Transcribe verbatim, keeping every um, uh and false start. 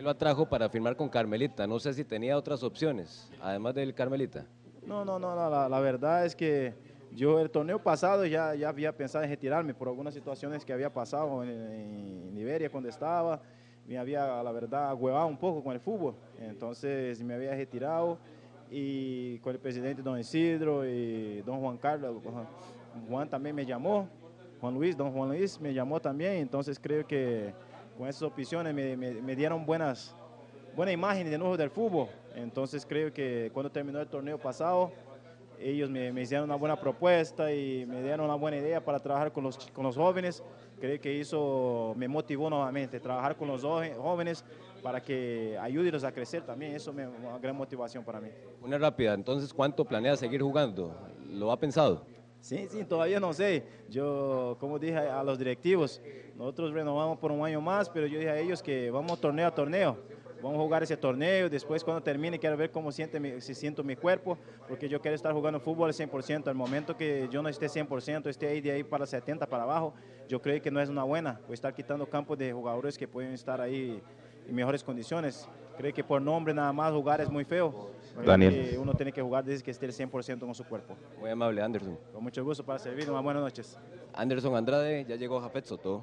lo atrajo para firmar con Carmelita, no sé si tenía otras opciones, además del Carmelita. No, no, no, no, la, la verdad es que yo el torneo pasado ya, ya había pensado en retirarme por algunas situaciones que había pasado en, en Liberia cuando estaba, me había, la verdad, huevado un poco con el fútbol, entonces me había retirado y con el presidente don Isidro y don Juan Carlos, Juan también me llamó, Juan Luis, don Juan Luis me llamó también, entonces creo que con esas opciones me, me, me dieron buenas, buena imagen de nuevo del fútbol, entonces creo que cuando terminó el torneo pasado, ellos me, me hicieron una buena propuesta y me dieron una buena idea para trabajar con los, con los jóvenes. Creo que eso me motivó nuevamente, trabajar con los jóvenes para que ayúdenlos a crecer también. Eso es una gran motivación para mí. Una rápida, entonces, ¿cuánto planea seguir jugando? ¿Lo ha pensado? Sí, sí, todavía no sé. Yo, como dije a los directivos, nosotros renovamos por un año más, pero yo dije a ellos que vamos torneo a torneo. Vamos a jugar ese torneo, después cuando termine quiero ver cómo siente mi, si siento mi cuerpo, porque yo quiero estar jugando fútbol al cien por ciento. Al momento que yo no esté cien por ciento, esté ahí de ahí para setenta para abajo, yo creo que no es una buena. Voy a estar quitando campos de jugadores que pueden estar ahí en mejores condiciones. Creo que por nombre nada más jugar es muy feo. Creo Daniel. que uno tiene que jugar desde que esté el cien por ciento con su cuerpo. Muy amable, Anderson. Con mucho gusto para servir, unas buenas noches. Anderson Andrade, ya llegó Jafet Soto.